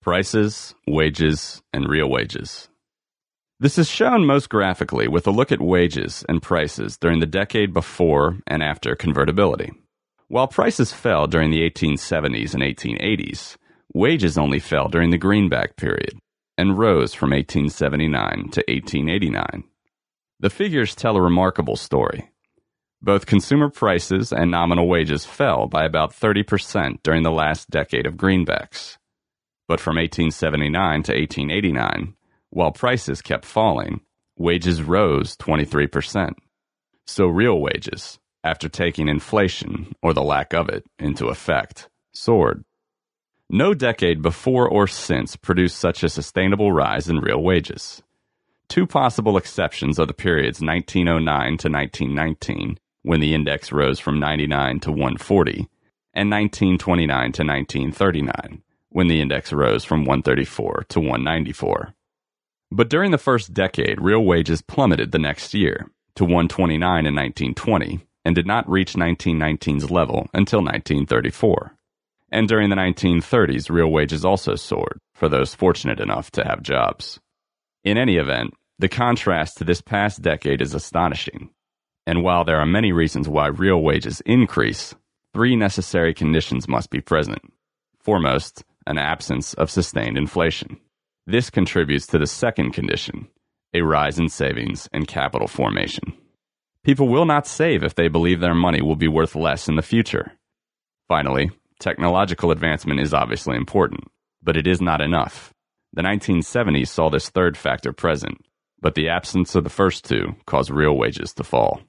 Prices, wages, and real wages. This is shown most graphically with a look at wages and prices during the decade before and after convertibility. While prices fell during the 1870s and 1880s, wages only fell during the greenback period and rose from 1879 to 1889. The figures tell a remarkable story. Both consumer prices and nominal wages fell by about 30% during the last decade of greenbacks. But from 1879 to 1889, while prices kept falling, wages rose 23%. So real wages, after taking inflation, or the lack of it, into effect, soared. No decade before or since produced such a sustainable rise in real wages. Two possible exceptions are the periods 1909 to 1919, when the index rose from 99 to 140, and 1929 to 1939, when the index rose from 134 to 194. But during the first decade, real wages plummeted the next year to 129 in 1920 and did not reach 1919's level until 1934. And during the 1930s, real wages also soared for those fortunate enough to have jobs. In any event, the contrast to this past decade is astonishing. And while there are many reasons why real wages increase, three necessary conditions must be present. Foremost, an absence of sustained inflation. This contributes to the second condition, a rise in savings and capital formation. People will not save if they believe their money will be worth less in the future. Finally, technological advancement is obviously important, but it is not enough. The 1970s saw this third factor present, but the absence of the first two caused real wages to fall.